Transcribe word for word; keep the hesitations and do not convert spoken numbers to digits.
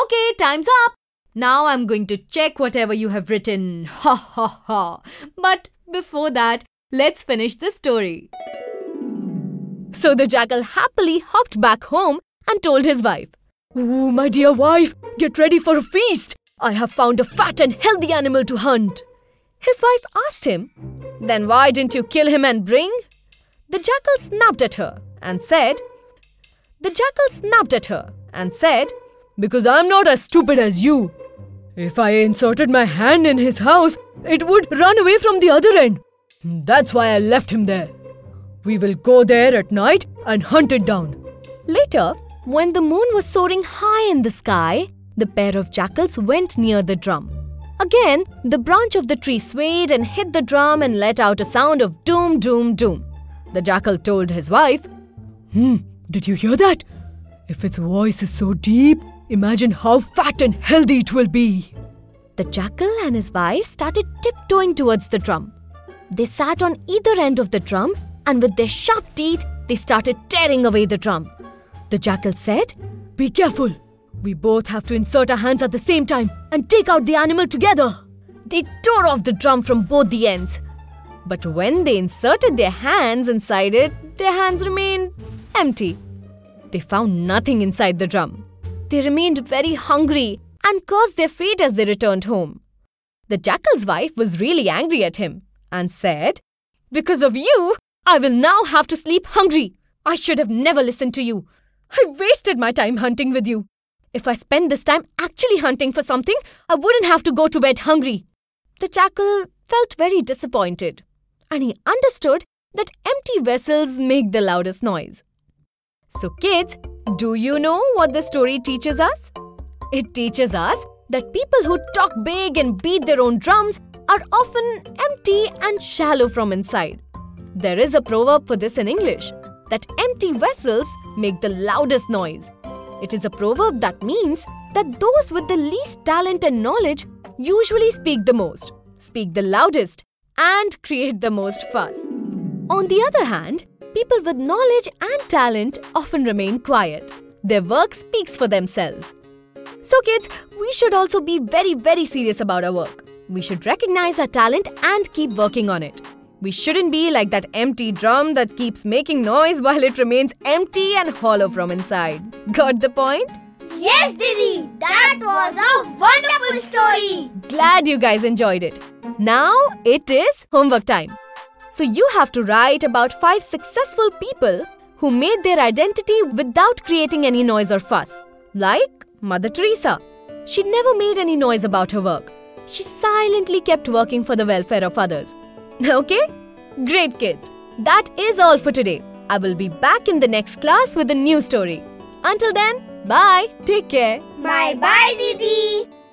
Okay, time's up. Now I'm going to check whatever you have written. Ha ha ha. But before that, let's finish the story. So the jackal happily hopped back home and told his wife, "Oh, my dear wife, get ready for a feast. I have found a fat and healthy animal to hunt." His wife asked him, "Then why didn't you kill him and bring?" The jackal snapped at her and said, The jackal snapped at her and said, "Because I'm not as stupid as you. If I inserted my hand in his house, it would run away from the other end. That's why I left him there. We will go there at night and hunt it down." Later, when the moon was soaring high in the sky, the pair of jackals went near the drum. Again, the branch of the tree swayed and hit the drum and let out a sound of doom, doom, doom. The jackal told his wife, Hmm, did you hear that? If its voice is so deep, imagine how fat and healthy it will be." The jackal and his wife started tiptoeing towards the drum. They sat on either end of the drum and with their sharp teeth, they started tearing away the drum. The jackal said, "Be careful. We both have to insert our hands at the same time and take out the animal together." They tore off the drum from both the ends. But when they inserted their hands inside it, their hands remained empty. They found nothing inside the drum. They remained very hungry and cursed their fate as they returned home. The jackal's wife was really angry at him and said, "Because of you, I will now have to sleep hungry. I should have never listened to you. I wasted my time hunting with you. If I spent this time actually hunting for something, I wouldn't have to go to bed hungry." The jackal felt very disappointed, and he understood that empty vessels make the loudest noise. So kids, do you know what the story teaches us? It teaches us that people who talk big and beat their own drums are often empty and shallow from inside. There is a proverb for this in English, that empty vessels make the loudest noise. It is a proverb that means that those with the least talent and knowledge usually speak the most, speak the loudest, and create the most fuss. On the other hand, people with knowledge and talent often remain quiet. Their work speaks for themselves. So kids, we should also be very, very serious about our work. We should recognize our talent and keep working on it. We shouldn't be like that empty drum that keeps making noise while it remains empty and hollow from inside. Got the point? Yes, Didi! That was a wonderful story! Glad you guys enjoyed it. Now it is homework time. So you have to write about five successful people who made their identity without creating any noise or fuss. Like Mother Teresa. She never made any noise about her work. She silently kept working for the welfare of others. Okay? Great kids. That is all for today. I will be back in the next class with a new story. Until then, bye. Take care. Bye-bye, Didi.